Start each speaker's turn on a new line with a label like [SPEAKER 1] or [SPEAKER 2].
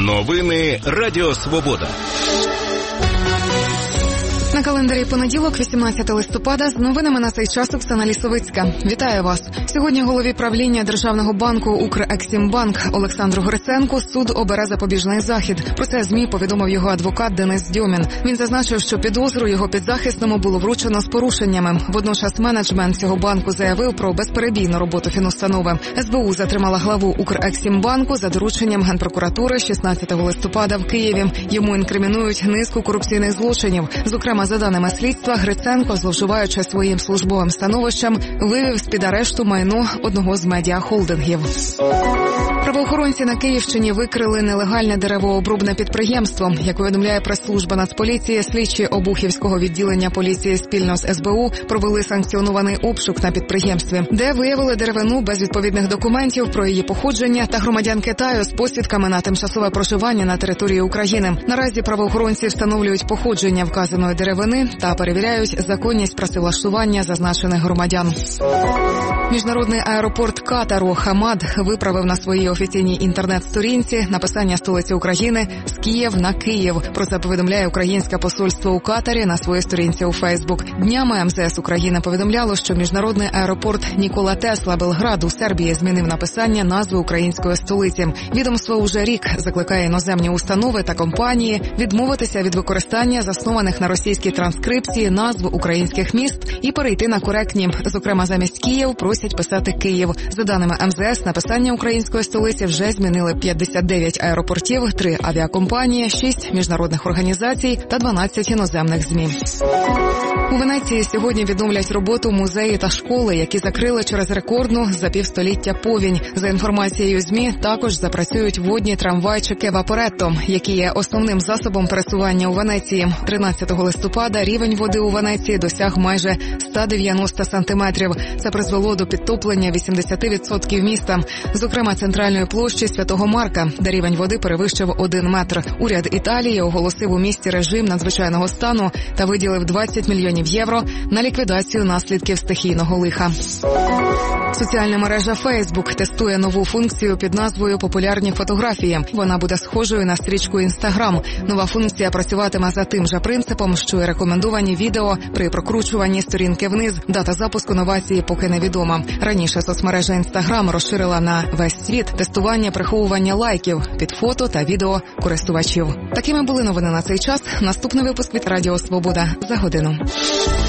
[SPEAKER 1] Новини Радіо Свобода.
[SPEAKER 2] На календарі понеділок, 18 листопада, з новинами на цей час Оксана Лісовицька. Вітаю вас. Сьогодні голові правління Державного банку «Укрексімбанк» Олександру Гриценку суд обере запобіжний захід. Про це ЗМІ повідомив його адвокат Денис Дьомін. Він зазначив, що підозру його підзахисному було вручено з порушеннями. Водночас менеджмент цього банку заявив про безперебійну роботу фінустанови. СБУ затримала главу «Укрексімбанку» за дорученням Генпрокуратури 16 листопада в Києві. Йому інкримінують низку корупційних злочинів. Зокрема, за даними слідства, Гриценко, зловживаючи своїм службовим становищем, вивів з-під арешту майно одного з медіахолдингів. Правоохоронці на Київщині викрили нелегальне деревообробне підприємство. Як повідомляє прес-служба Нацполіції, слідчі Обухівського відділення поліції спільно з СБУ провели санкціонований обшук на підприємстві, де виявили деревину без відповідних документів про її походження та громадян Китаю з посвідками на тимчасове проживання на території України. Наразі правоохоронці встановлюють походження вказаної деревини та перевіряють законність працевлаштування зазначених громадян. Міжнародний аеропорт Катару Хамад виправив на своїй офіційній інтернет-сторінці написання столиці України з Київ на Київ. Про це повідомляє українське посольство у Катарі на своїй сторінці у Фейсбук. Днями МЗС України повідомляло, що міжнародний аеропорт Нікола Тесла Белград у Сербії змінив написання назви української столиці. Відомство уже рік закликає іноземні установи та компанії відмовитися від використання заснованих на російській транскрипції назв українських міст і перейти на коректні. Зокрема, замість Київ просять писати Київ. За даними МЗС, написання української столиці вже змінили 59 аеропортів, 3 авіакомпанії, 6 міжнародних організацій та 12 іноземних ЗМІ. У Венеції сьогодні відновлять роботу музеї та школи, які закрили через рекордну за півстоліття повінь. За інформацією ЗМІ, також запрацюють водні трамвайчики «Вапоретто», які є основним засобом пересування у Венеції. 13 листопада рівень води у Венеції досяг майже 190 сантиметрів. Це призвело до підтоплення 80% міста, зокрема центральної площі Святого Марка, де рівень води перевищив 1 метр. Уряд Італії оголосив у місті режим надзвичайного стану та виділив 20 мільйонів євро на ліквідацію наслідків стихійного лиха. Соціальна мережа Facebook тестує нову функцію під назвою «Популярні фотографії». Вона буде схожою на стрічку Instagram. Нова функція працюватиме за тим же принципом, що й рекомендовані відео при прокручуванні сторінки вниз. Дата запуску новації поки невідома. Раніше соцмережа Instagram розширила на весь світ тестування приховування лайків під фото та відео користувачів. Такими були новини на цей час. Наступний випуск від Радіо Свобода за годину.